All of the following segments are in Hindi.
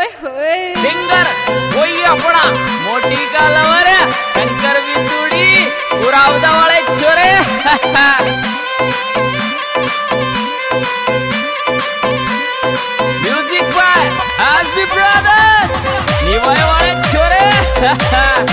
सिंगर वही अपना मोटी का लवर शंकर बिंदुड़ी उरावदा वाले छोरे music by SB brothers Niwai वाले छोरे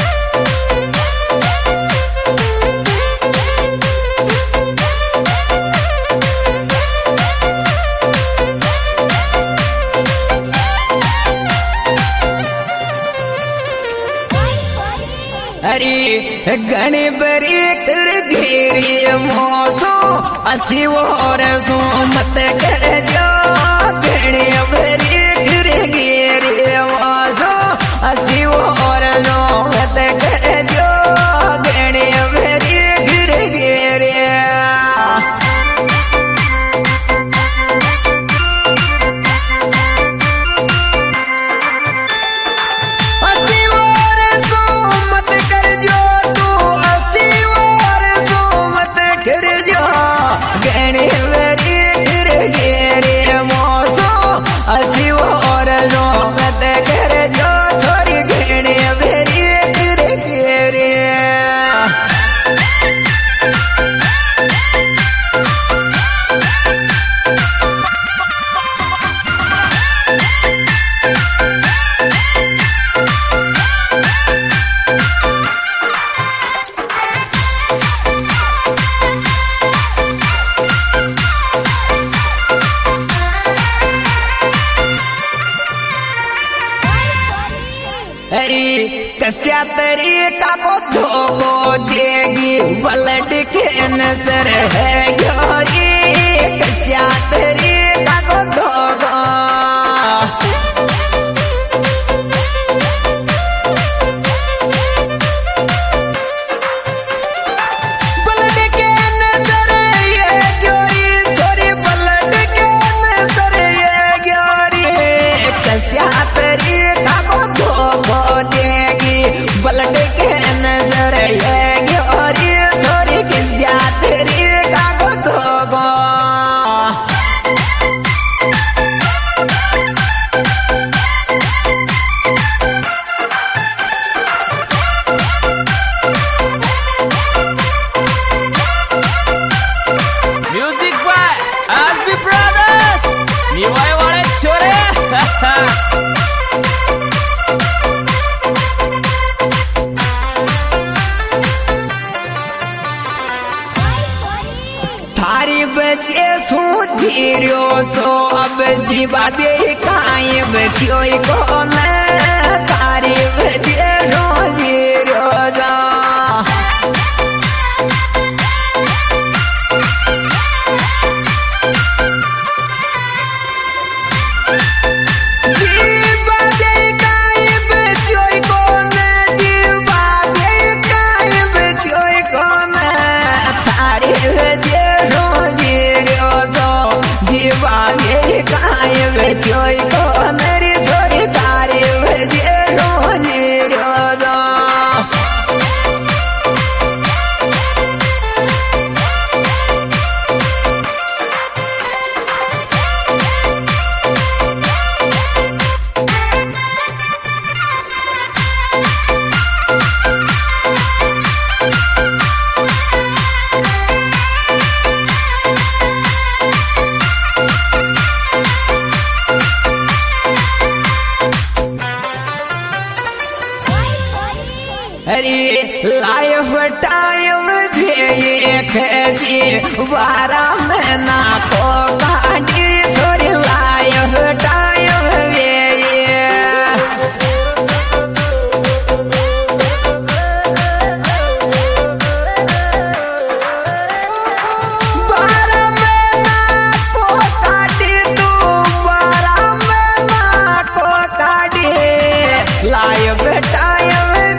हरी घणी बरी कर घेरी मोसो असी और सो मत कर जो घणी बरी कर घेरी मोसो असी और सो मत कर जो घणी बरी कर घेरी कस्या तरीका को धोखो देगी बलड के नजर है गोरी कस्या तरीका को धोखो बलड के नजर ये गोरी छोरी बलड के नजर ये गोरी कस्या तरीका को धोखो बलड के नजर ये और छोरी की जातरी कागो धोगो music by SB brothers Niwai वाले छोरे थारी बचे सूझिरो तो अब जीवा बे काई बचियो को न थारी बचे सूझिरो जा जीवा बे काई बचियो को न जीवा बे काई बचियो को न थारी बचे जीवा ये कायम जोई को मेरी छोरी तारी बजे रोजी रोजा लाइफ टाइम देख जी बारा महीना को काटी छोरी लाइफ टाइम बारा महीना को काटी तू बारा महीना को काटी लाइफ टाइम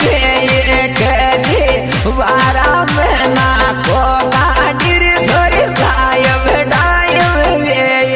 बारा महीना को काटी छोरी लाइफ टाइम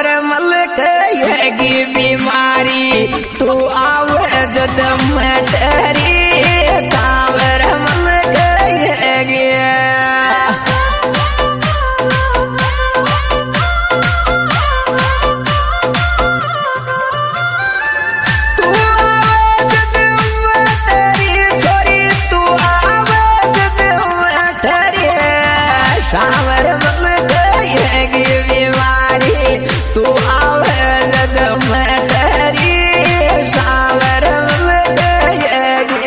सावर मल कहेगी बीमारी तू आवे जद मटरी सावर मल कहेगी सावर मल कहेगी बीमारी तू आवे जद मटरी सावर मल कहेगी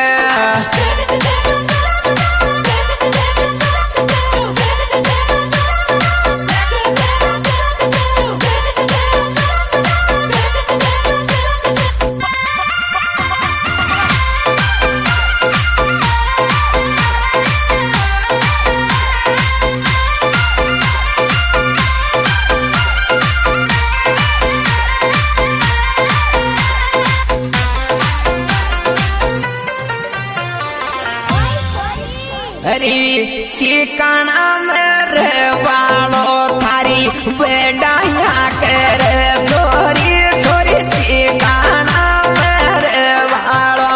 अरे चिकाना मेरे वालो थारी बेडाया करे छोरी छोरी चिकाना मेरे वालो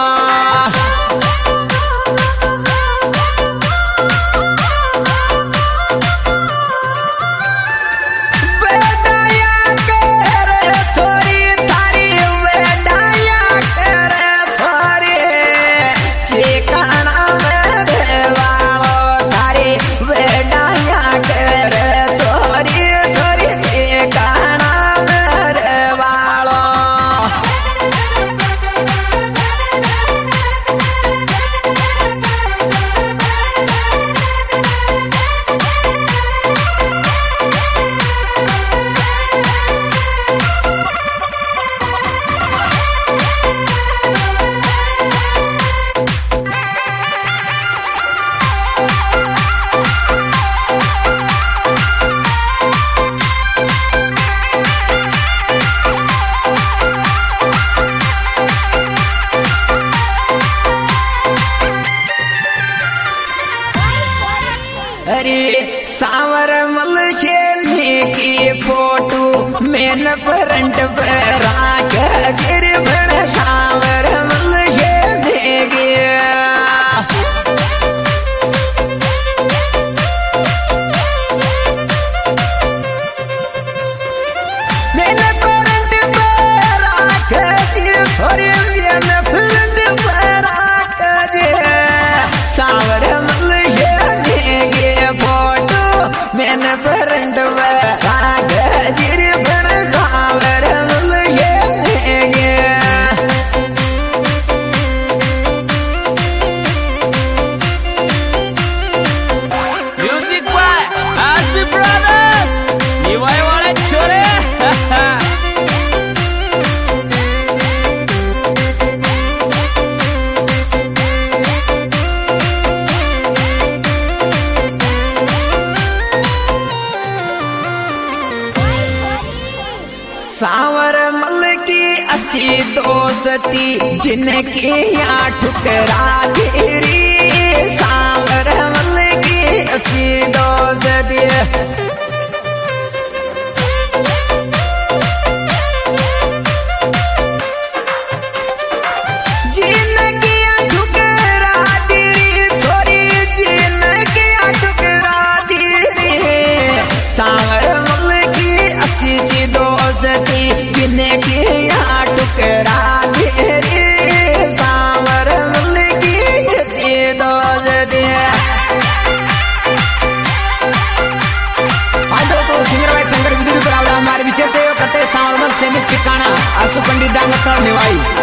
बेडाया करे छोरी थारी बेडाया करे छोरी चिकाना अरे सावर मल शेलने की फोटो मैंने फ्रंट पर राख गिर बड़ सावर मल शेलने की मैंने फ्रंट पर राख गिर मैंने फ्रंट पर राख गिर सावर मल मैंने फ्रंट जिर बड़ सावर मल म्यूजिक बाय आसमी ब्रदर्स निवाई वाले छोरे सावर मल की अच्छी दोस्ती जिनके यहाँ ठुकरा गिरी सावर मल की अच्छी दोस्ती जिनके यहाँ ठुकरा गिरी छोरी जिनके यहाँ ठुकरा गिरी सावर मल की अच्छी दोस्ती जिनके यहाँ ठुकरा गिरी सावर मल की अच्छी दोस्ती सिंगर भाई शंकर विदुर हमारे पीछे से करते सावर मल से चिकाना आसु पंडित डांग निवाई